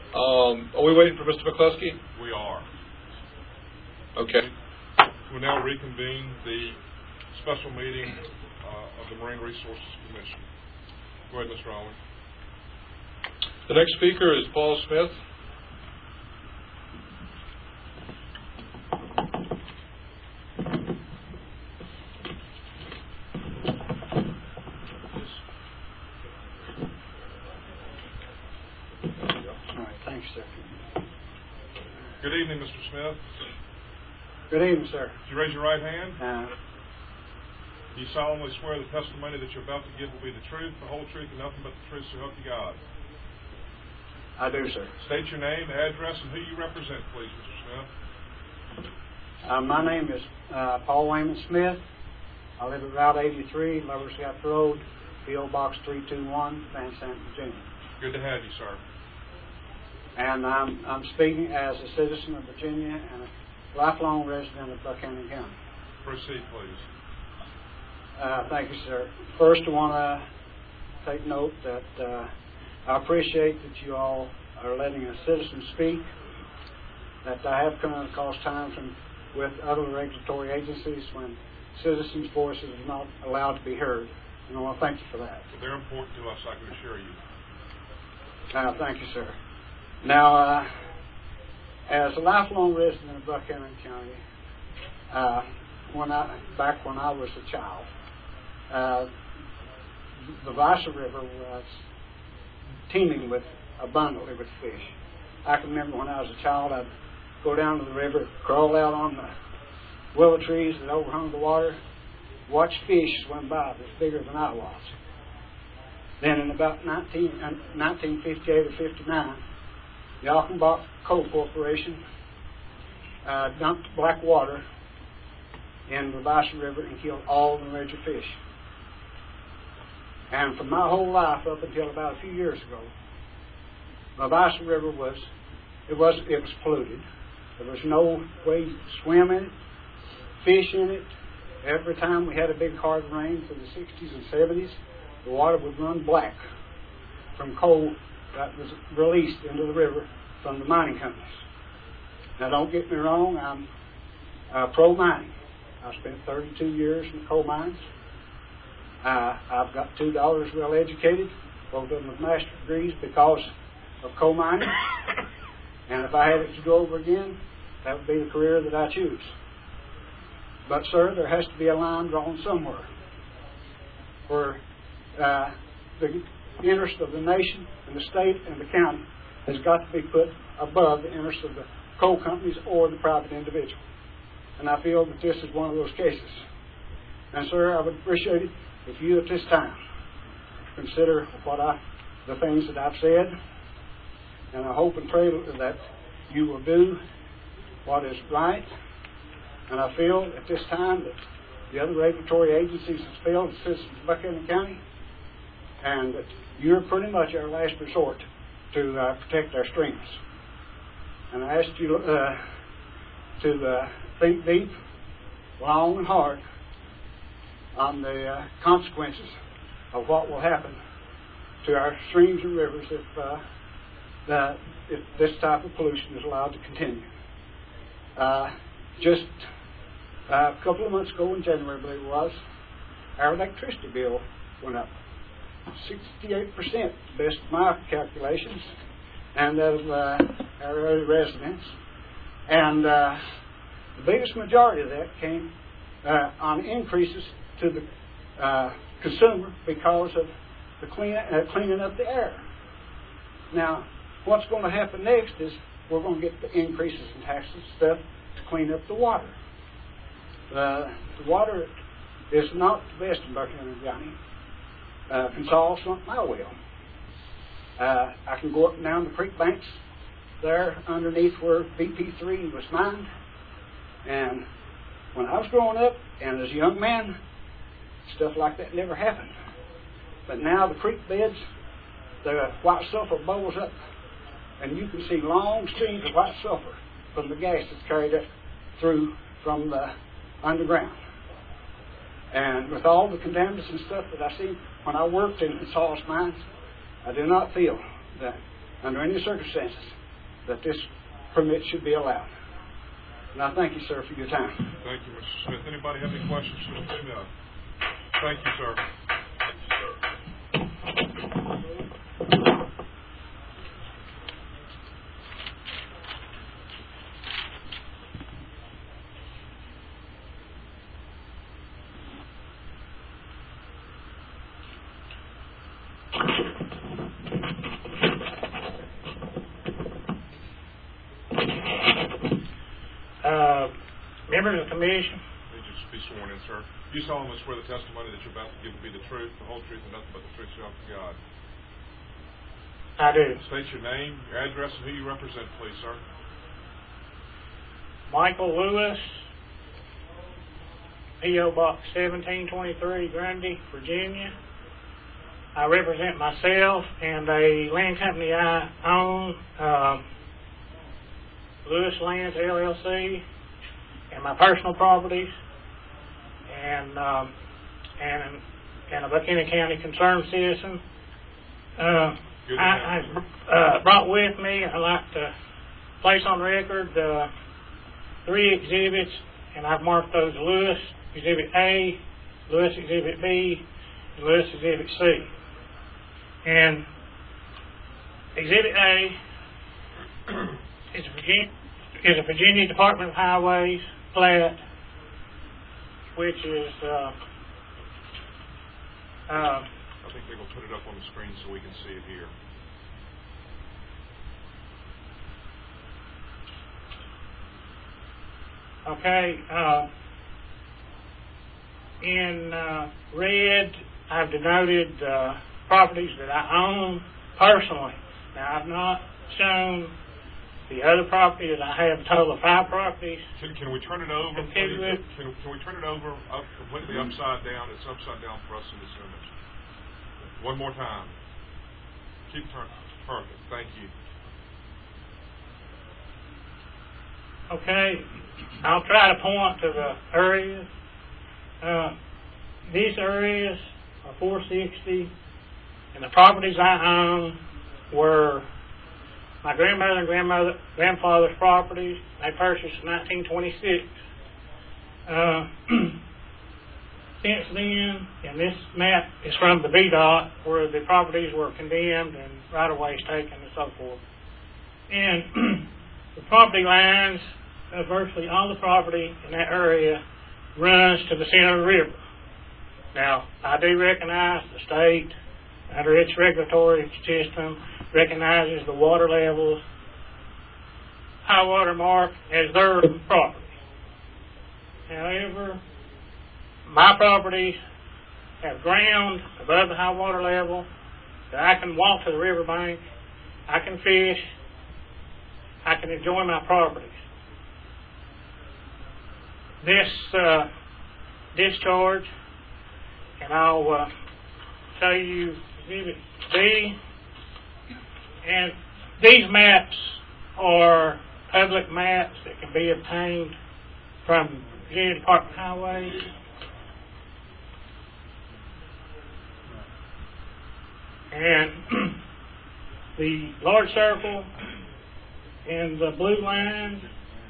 Are we waiting for Mr. McCluskey? We are. Okay. We'll now reconvene the special meeting of the Marine Resources Commission. Go ahead, Mr. Owen. The next speaker is Paul Smith. Thanks, sir. Good evening, Mr. Smith. Good evening, sir. Would you raise your right hand? Do you solemnly swear the testimony that you're about to give will be the truth, the whole truth, and nothing but the truth, so help you God? I do, sir. State your name, address, and who you represent, please, Mr. Smith. My name is Paul Wayman Smith. I live at Route 83, Lovers Gap Road, P.O. Box 321, Van Sant, Virginia. Good to have you, sir. And I'm speaking as a citizen of Virginia and a lifelong resident of Buchanan County. Proceed, please. Thank you, sir. First, I want to take note that I appreciate that you all are letting a citizen speak, that I have come across times with other regulatory agencies when citizens' voices are not allowed to be heard. And I want to thank you for that. They're important to us, I can assure you. Thank you, sir. Now, as a lifelong resident of Buchanan County, back when I was a child, the Visa River was teeming abundantly with fish. I can remember when I was a child, I'd go down to the river, crawl out on the willow trees that overhung the water, watch fish swim by that's bigger than I was. Then in about 1958 or 59, the Achenbach Coal Corporation dumped black water in the Visa River and killed all the major fish. And for my whole life, up until about a few years ago, the Visa River was polluted. There was no way to swim in it, fish in it. Every time we had a big hard rain through the 60s and 70s, the water would run black from coal that was released into the river from the mining companies. Now, don't get me wrong, I'm pro-mining. I spent 32 years in coal mines. I've got two daughters well educated, both of them with master's degrees because of coal mining. And if I had it to go over again, that would be the career that I choose. But, sir, there has to be a line drawn somewhere where the interest of the nation and the state and the county has got to be put above the interest of the coal companies or the private individual. And I feel that this is one of those cases. And, sir, I would appreciate it if you at this time consider the things that I've said, and I hope and pray that you will do what is right. And I feel at this time that the other regulatory agencies have failed the citizens of Buchanan County, and that you're pretty much our last resort to protect our streams. And I ask you to think deep, long and hard on the consequences of what will happen to our streams and rivers if this type of pollution is allowed to continue. Just a couple of months ago in January, I believe it was, our electricity bill went up 68%, to the best of my calculations, and that of our area residents. And the biggest majority of that came on increases to the consumer because of the cleaning up the air. Now, what's going to happen next is we're going to get the increases in taxes and stuff to clean up the water. The water is not the best in Buchanan County. Can solve something I will. I can go up and down the creek banks there underneath where BP3 was mined. And when I was growing up and as a young man, stuff like that never happened. But now the creek beds, the white sulfur bubbles up, and you can see long streams of white sulfur from the gas that's carried up through from the underground. And with all the contaminants and stuff that I see when I worked in the sawdust mines, I do not feel that under any circumstances that this permit should be allowed. And I thank you, sir, for your time. Thank you, Mr. Smith. Anybody have any questions for Mr. Smith? Thank you, sir. Members of the commission. Please just be sworn in, sir. You solemnly swear the testimony that you're about to give will be the truth, the whole truth, and nothing but the truth, so help you God. I do. State your name, your address, and who you represent, please, sir. Michael Lewis, P.O. Box 1723, Grundy, Virginia. I represent myself and a land company I own, Lewis Lands, LLC, and my personal properties, and a Buchanan County concerned citizen. I brought with me, I'd like to place on record 3 exhibits, and I've marked those Lewis Exhibit A, Lewis Exhibit B, and Lewis Exhibit C. And Exhibit A is a Virginia Department of Highways plat, which is I think they're going to put it up on the screen so we can see it here. okay. In red, I've denoted properties that I own personally. Now, I've not shown the other property that I have a total of 5 properties. Can we turn it over, please? Can we turn it over completely upside down? It's upside down for us in this image. One more time. Keep turning. Perfect. Thank you. Okay. I'll try to point to the areas. These areas are 460, and the properties I own were my grandmother and grandfather's properties. They purchased in 1926. Since then, and this map is from the VDOT, where the properties were condemned and right-of-ways taken and so forth. And the property lines of virtually all the property in that area runs to the center of the river. Now, I do recognize the state, under its regulatory system, recognizes the water levels, high water mark as their property. However, my properties have ground above the high water level that I can walk to the riverbank, I can fish, I can enjoy my properties. This discharge, and I'll show you Exhibit B. And these maps are public maps that can be obtained from Virginia Department of Highways. And the large circle and the blue line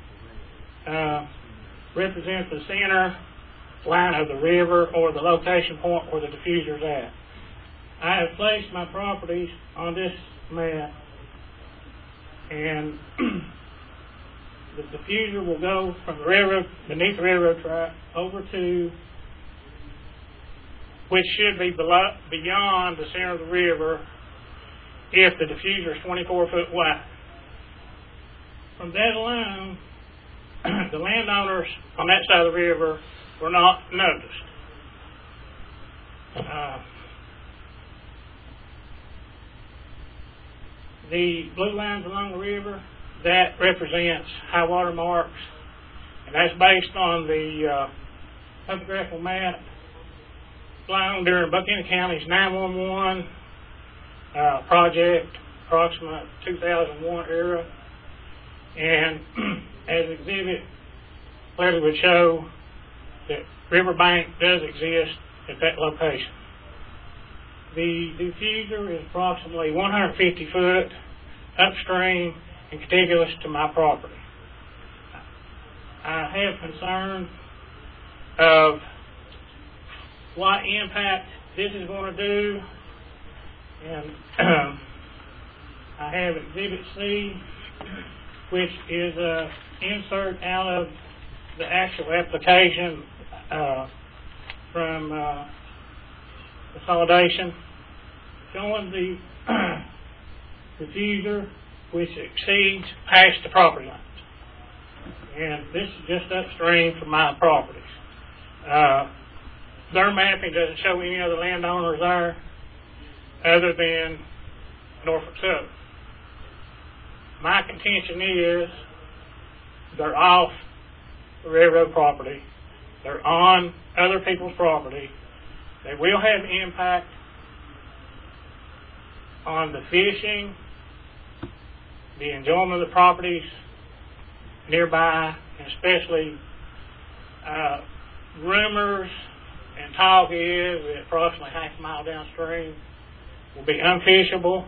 represent the center line of the river, or the location point where the diffuser is at. I have placed my properties on this map, and the diffuser will go from the railroad, beneath the railroad track, over to, which should be beyond the center of the river if the diffuser is 24 foot wide. From that alone, the landowners on that side of the river were not noticed. The blue lines along the river, that represents high water marks, and that's based on the topographical map flown during Buchanan County's 911 project, approximate 2001 era, and as exhibit clearly would show that riverbank does exist at that location. The diffuser is approximately 150 foot upstream and contiguous to my property. I have concern of what impact this is going to do, and I have Exhibit C, which is an insert out of the actual application from consolidation, showing the diffuser which exceeds past the property lines. And this is just upstream from my properties. Their mapping doesn't show any other landowners there other than Norfolk Southern. My contention is they're off the railroad property. They're on other people's property. They will have impact on the fishing, the enjoyment of the properties nearby, and especially rumors and talk is that approximately half a mile downstream will be unfishable.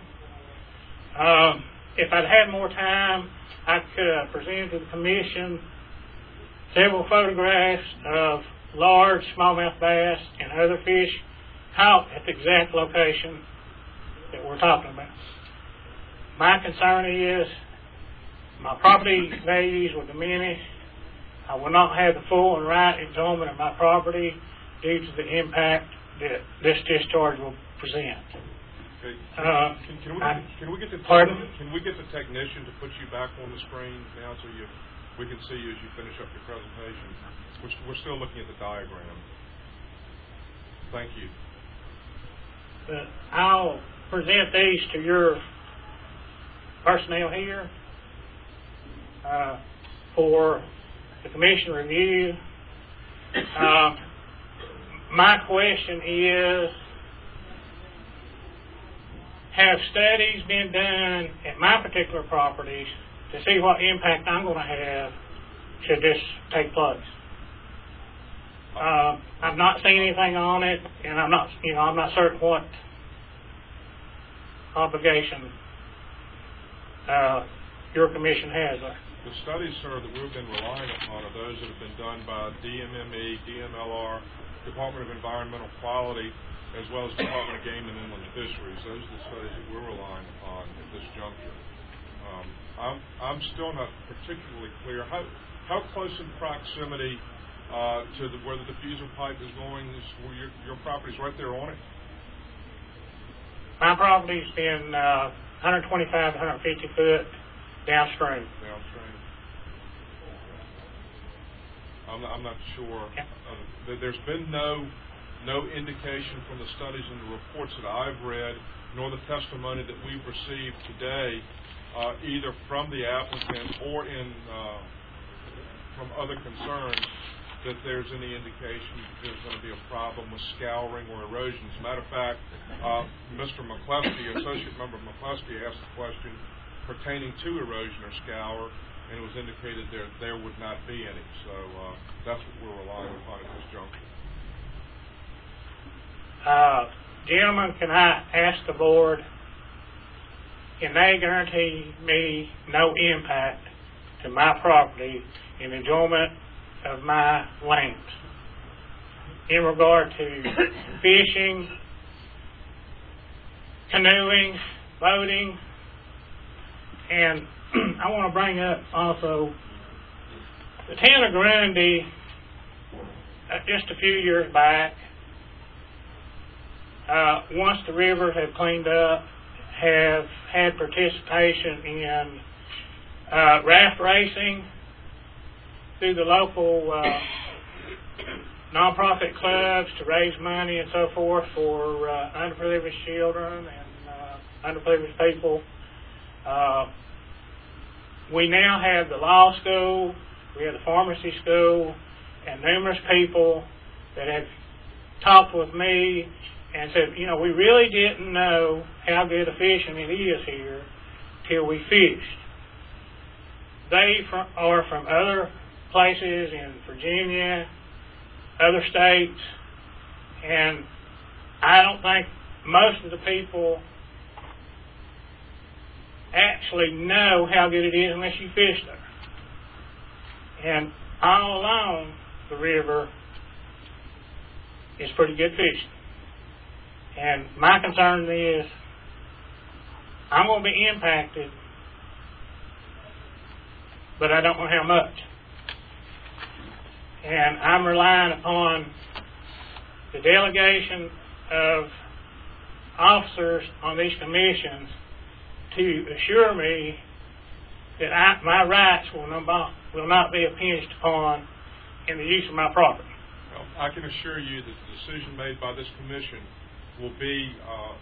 If I'd had more time, I could present to the commission several photographs of large smallmouth bass and other fish caught at the exact location that we're talking about. My concern is my property values will diminish. I will not have the full and right enjoyment of my property due to the impact that this discharge will present. Okay. Can we get the technician to put you back on the screen now so we can see you as you finish up your presentation? We're still looking at the diagram. Thank you. I'll present these to your personnel here for the commission review. My question is, have studies been done at my particular properties to see what impact I'm going to have should this take place? I've not seen anything on it, and I'm not certain what obligation your commission has there. The studies, sir, that we've been relying upon are those that have been done by DMME, DMLR, Department of Environmental Quality, as well as Department of Game and Inland Fisheries. Those are the studies that we're relying upon at this juncture. I'm still not particularly clear. How close in proximity to where the diffuser pipe is going is your property's right there on it? My property's been 125, 150 foot downstream. I'm not sure. There's been no indication from the studies and the reports that I've read, nor the testimony that we've received today, either from the applicant or from other concerns, that there's any indication that there's going to be a problem with scouring or erosion. As a matter of fact, Mr. McCleskey, Associate Member McCleskey, asked a question pertaining to erosion or scour, and it was indicated there would not be any. So that's what we're relying upon at this juncture. Gentlemen, can I ask the board, can they guarantee me no impact to my property in enjoyment of my lands in regard to fishing, canoeing, boating? And I want to bring up also the town of Grundy, just a few years back, once the rivers have cleaned up, have had participation in raft racing through the local nonprofit clubs to raise money and so forth for underprivileged children and underprivileged people. We now have the law school, we have the pharmacy school, and numerous people that have talked with me and said, we really didn't know how good a fishing it is here till we fished. They are from other places in Virginia, other states, and I don't think most of the people actually know how good it is unless you fish there. And all along the river is pretty good fishing. And my concern is I'm going to be impacted, but I don't know how much. And I'm relying upon the delegation of officers on these commissions to assure me that my rights will not be impinged upon in the use of my property. Well, I can assure you that the decision made by this commission will be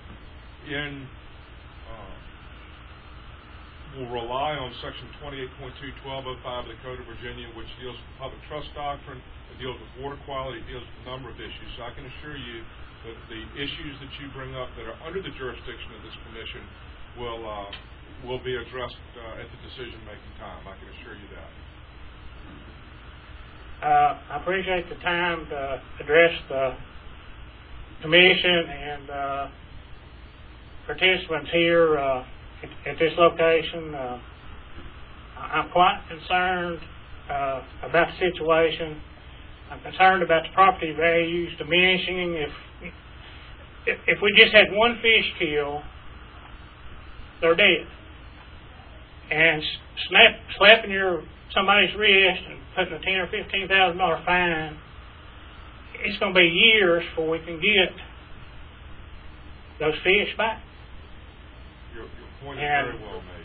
will rely on Section 28.2.1205 of the Code of Virginia, which deals with the public trust doctrine, it deals with water quality, it deals with a number of issues. So I can assure you that the issues that you bring up that are under the jurisdiction of this commission will be addressed at the decision-making time. I can assure you that. I appreciate the time to address the commission and participants here at this location. I'm quite concerned about the situation. I'm concerned about the property values diminishing. If we just had one fish kill, they're dead. And slapping somebody's wrist and putting a $10,000 or $15,000 fine, it's going to be years before we can get those fish back. Your point is very well made.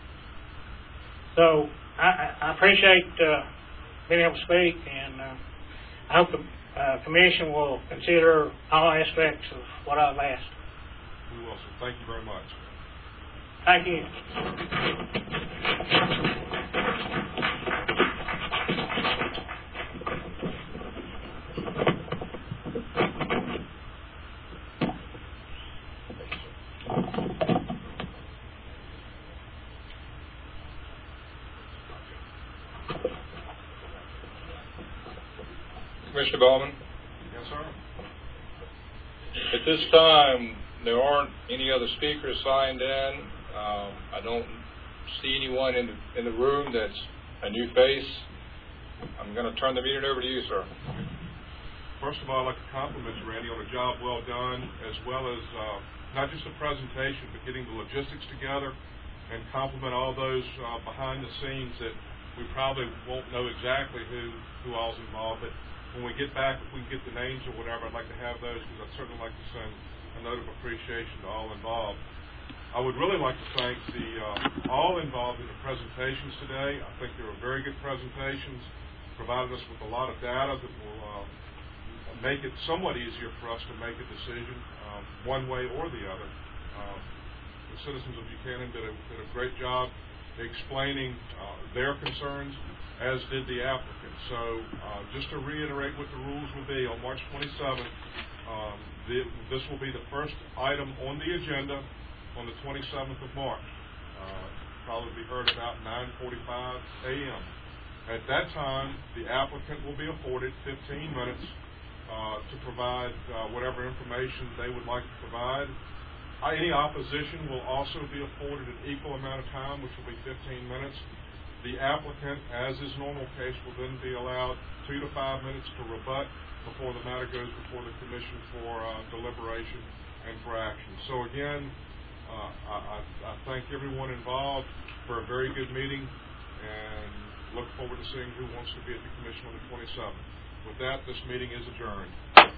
So I appreciate being able to speak, and I hope the commission will consider all aspects of what I've asked. We will, sir. Thank you very much. Thank you. Commissioner Ballman, Yes, sir. at this time, there aren't any other speakers signed in. I don't see anyone in the room that's a new face. I'm going to turn the meeting over to you, sir. First of all, I'd like to compliment you, Randy, on a job well done, as well as not just the presentation, but getting the logistics together, and compliment all those behind the scenes that we probably won't know exactly who all's involved, but when we get back, if we can get the names or whatever, I'd like to have those, because I'd certainly like to send a note of appreciation to all involved. I would really like to thank all involved in the presentations today. I think they were very good presentations, provided us with a lot of data that will make it somewhat easier for us to make a decision one way or the other. The citizens of Buchanan did a great job explaining their concerns, as did the applicant. So just to reiterate what the rules will be, on March 27th, this will be the first item on the agenda on the 27th of March. Probably be heard about 9:45 a.m. At that time, the applicant will be afforded 15 minutes to provide whatever information they would like to provide. Any opposition will also be afforded an equal amount of time, which will be 15 minutes. The applicant, as is normal case, will then be allowed 2 to 5 minutes to rebut before the matter goes before the commission for deliberation and for action. So again, I thank everyone involved for a very good meeting, and look forward to seeing who wants to be at the commission on the 27th. With that, this meeting is adjourned.